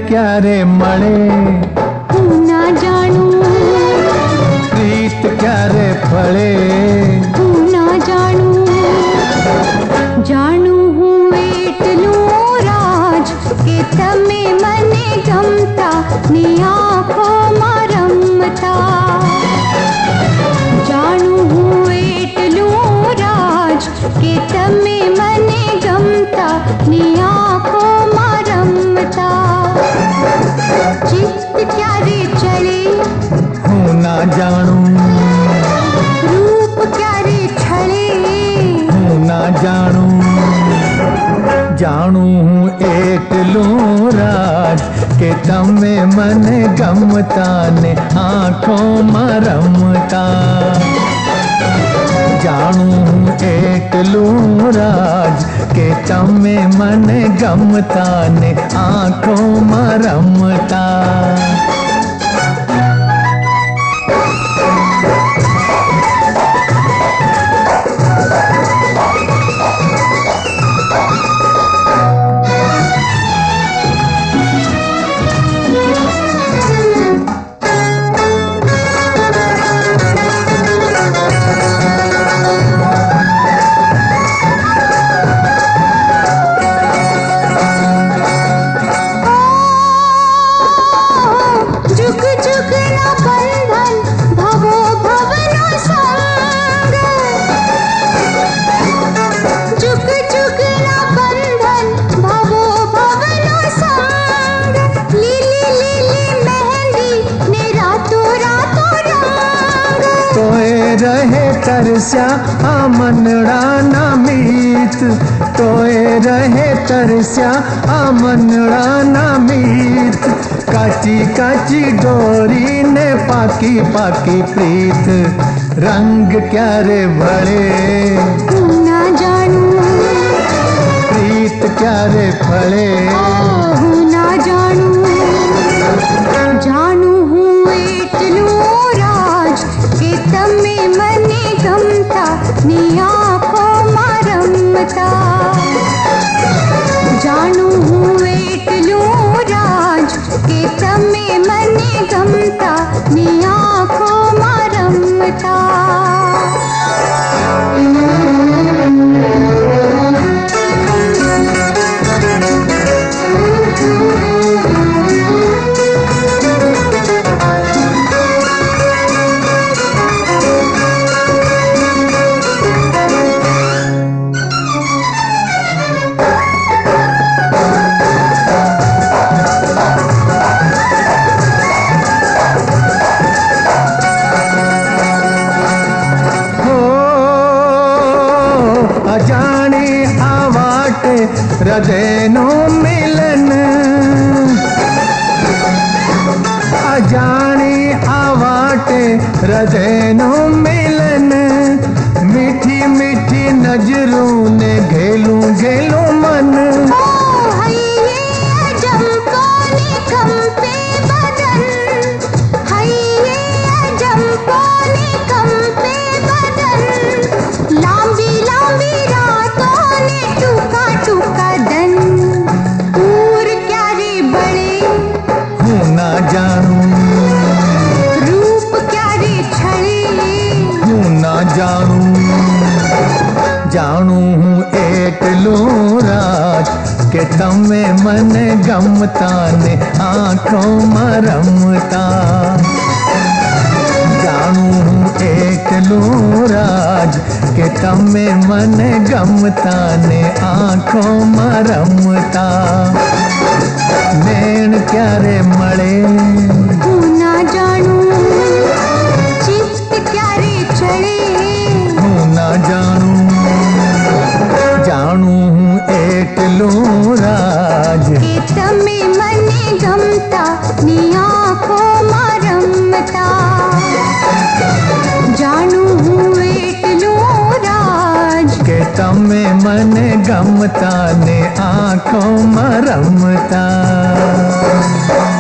क्यारे मळे हूँ ना जानू, प्रीत क्यारे फळे हूँ ना जानू, जानू हूँ એટલું રાજ કે તમે મને ગમતા ને આંખોમાં રમતા. જાણું હું એટલું રાજ કે તમે મને ગમતા ને આંખોમાં રમતા. ચિત્ત ક્યારે ચડે હું ના જાણું, રૂપ ક્યારે છળે હું ના જાણું. જાણું હું એટલું રાજ કે તમે મને ગમતા ને આંખોમાં રમતા. જાણું હું એટલું રાજ કે તમે મને ગમતા ને આંખોમાં રમતા. तरस्या आमनड़ा ना मीत, तोए रहे तरस्या आमनड़ा ना मीत. काची काची डोरी ने पाकी पाकी प्रीत, रंग क्यारे भले ना जानू, प्रीत क्यारे फले ना जानू. जानू हूँ એટલું રાજ કે તમે મને ગમતા ને આંખોમાં રમતા. जानू हूँ એટલું રાજ કે તમે મને ગમતા ને આંખોમાં રમતા. હૃદયનું મિલન, અજાણી આ વાટે હૃદયનું મિલન. મીઠી મીઠી નજરું ને ઘેલું ઘેલું મન. જાણું હું એટલું રાજ કે તમે મને ગમતા ને આંખોમાં રમતા. જાણું હું એટલું રાજ કે તમે મને ગમતા ને આંખોમાં રમતા. નૈણ ક્યારે મળે હું ના જાણું, ચિત્ત ક્યારે ચડે હું ના જાણું. જાણું હું એટલું રાજ કે તમે મને ગમતા ને આંખોમાં રમતા. જાણું હું એટલું રાજ કે તમે મને ગમતા ને આંખોમાં રમતા.